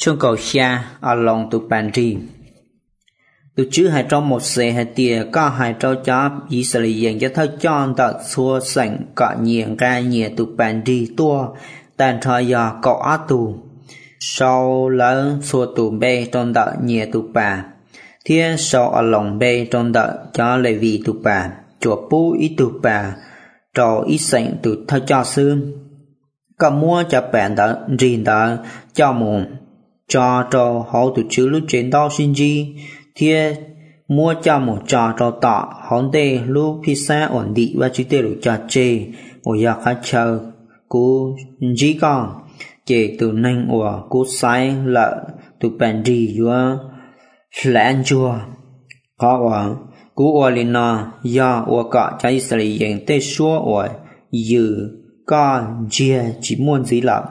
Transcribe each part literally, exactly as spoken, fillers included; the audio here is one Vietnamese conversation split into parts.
Trong cầu xa ở lòng tụ bàn trì tụ chứ hai trong một xe hai tìa có hai trâu chó ý xử lý dành cho thơ chọn tợ xua sảnh có nhiều ca nhiều tụ bàn trì tua tàn thời giờ có á tù sau lớn xua tù bê trong tợ nhiều tụ bà thiên sau ở lòng bê trong tợ cho lệ vì tụ bà chùa bú ý tụ bà trò ý sảnh tụ thơ cho xương có mua cho bạn tợ riêng tợ cho mùn cho trò hậu tụ chứ lúc trên đó xin gì thiên mua cho một trò trò tọ hón tê lúc pizza ổn định và chứ tê lúc cho chê ổ giặc khá chờ cú dí con chê từ nanh ổ cú sai lợ tụ bàn rì dùa lãn chùa có ổ cú ổ lên nò do ổ cọ cho ý xử lý dành tê xua ổ dư con chia chỉ muốn gì lợ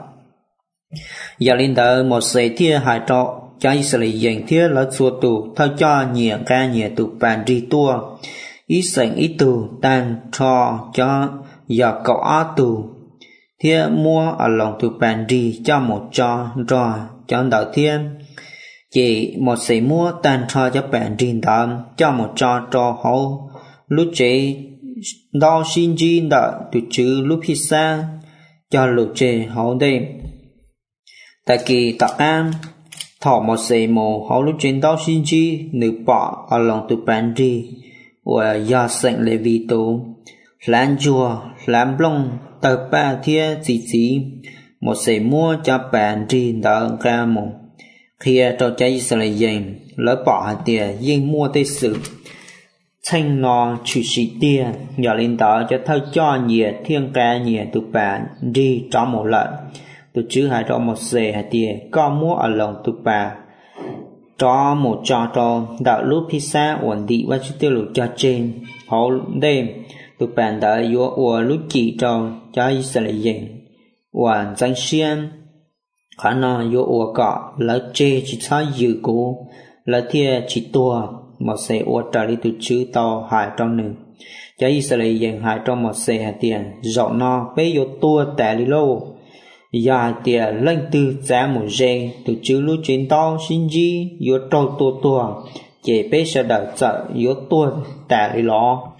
giờ lên tới một xe thiên hai trọ cho ý xử lý dành thiết là xua tù thao cho nhiều ca nhiều tụ bàn rì tua ý sảnh ý tù tan cho cho giờ cậu á tù thiết mua ở lòng tụ bàn rì cho một cho cho cho đạo thiên chỉ một xe mua tan cho cho bàn rì đó cho một cho cho hậu lúc chế đo xin chi đợi tụ chứ lúc hi xa cho lúc chế hậu đây tại kỳ tạc an thọ một xe mồ hậu lúc trên đó xin chi nữ bỏ ở lòng tụ bàn rì và do sảnh lệ vì tù lãn chùa lãn blong tờ ba thia gì gì một xe mua cho bàn rì đỡ ra mồ khi cho cháy sẽ lại dành lỡ bỏ hạt tiền nhưng mua tê sự thanh nó chủ sĩ tiền nhỏ lên đó cho thơ cho nhiều thiên ca nhiều tụ bàn rì cho một lợn tụ chứ hai cho một xe hạt tiền có mua ở lòng tụ bà cho một cho cho đạo lúc pizza ổn định và chút tiêu lục cho trên hậu đêm tụ bàn đã yếu ủa lúc chỉ cho cho ý sẽ lại dành hoàn danh xiên khả năng yếu ủa cọ là chê chỉ cho dự cố là thia chỉ tua một xe ủa trả lý tụ chứ to hai trong nữ cho ý sẽ lại dành hai trong một xe hạt tiền dọn nó bế yếu tua tẻ lý lô giờ tiền lên từ giá một dây từ chữ lúc trên to xin gì yếu trâu tua tua chỉ biết sẽ đợi sợ yếu tua tại lý lo